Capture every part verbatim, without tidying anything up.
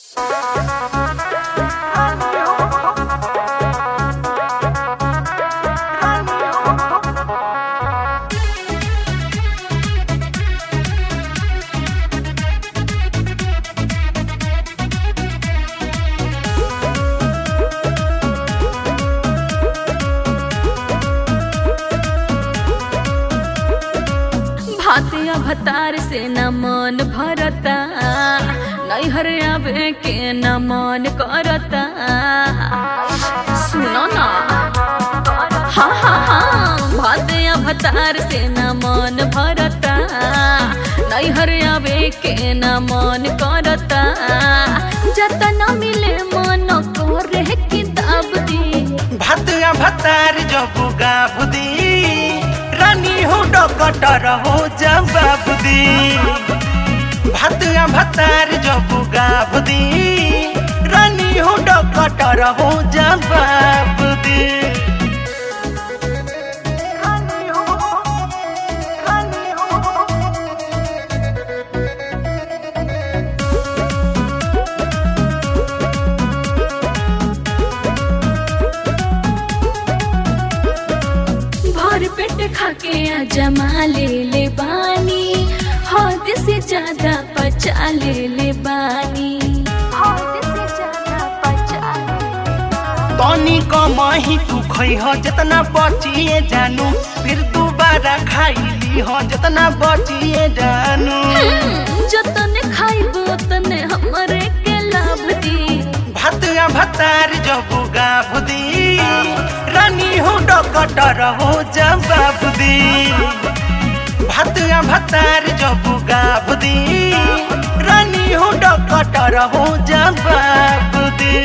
भातिया भतार से न मन भरता, नैहर आवे के न मन करता। सुनो ना, हाँ हाँ हाँ, भातिया भतार से न मन भरता, नैहर आवे के न मन करता। जतन मिले मन करे किताब दी, भातिया भतार जब गाभ दी, रानी हो डॉक्टर हो जवाब दी। भातिया भतार जब गाभ दी, रानी हो डॉक्टर हो जवाब दी। पेट खाके जमा ले ले बानी, हद से ज्यादा पचा ले ले बानी, हद से ज्यादा पचा ले। तनी कमाही तू खई हो जितना बचिए जानू, फिर दोबारा खाई ली हो जितना बचिए जानू। जतने खाइब उतने हमरे के लाभ दी। भातिया भतार जब गाभ दी, रानी हो डॉक्टर हो जवाब दी। भातिया भतार जब गाभ दी, रानी हो डॉक्टर हो जवाब दी।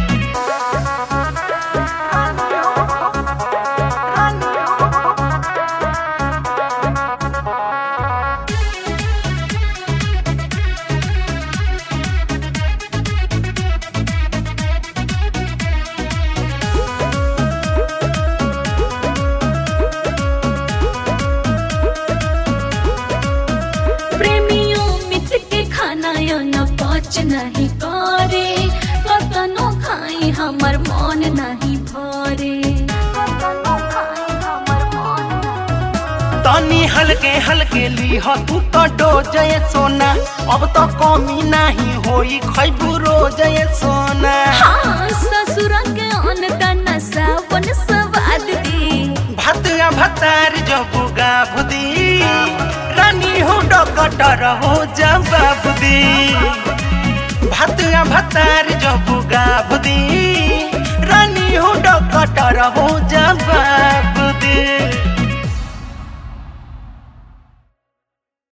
पच नहीं करे, कतनो खाई हमर मन नहीं भरे, कतनो खाई हमर मन। तनी हल्के हल्के ली हो तू तो डोज ये सोना, अब तो कमी नहीं होई खैबू रोज ये सोना। हाँ, ससुर के अन का नशा बन स्वाद दी। भातिया भतार जब गाभ दी, रानी हो डॉक्टर हो जवाब दी। भातिया भतार जब गाभ दी, रानी हो डॉक्टर हो जवाब दी।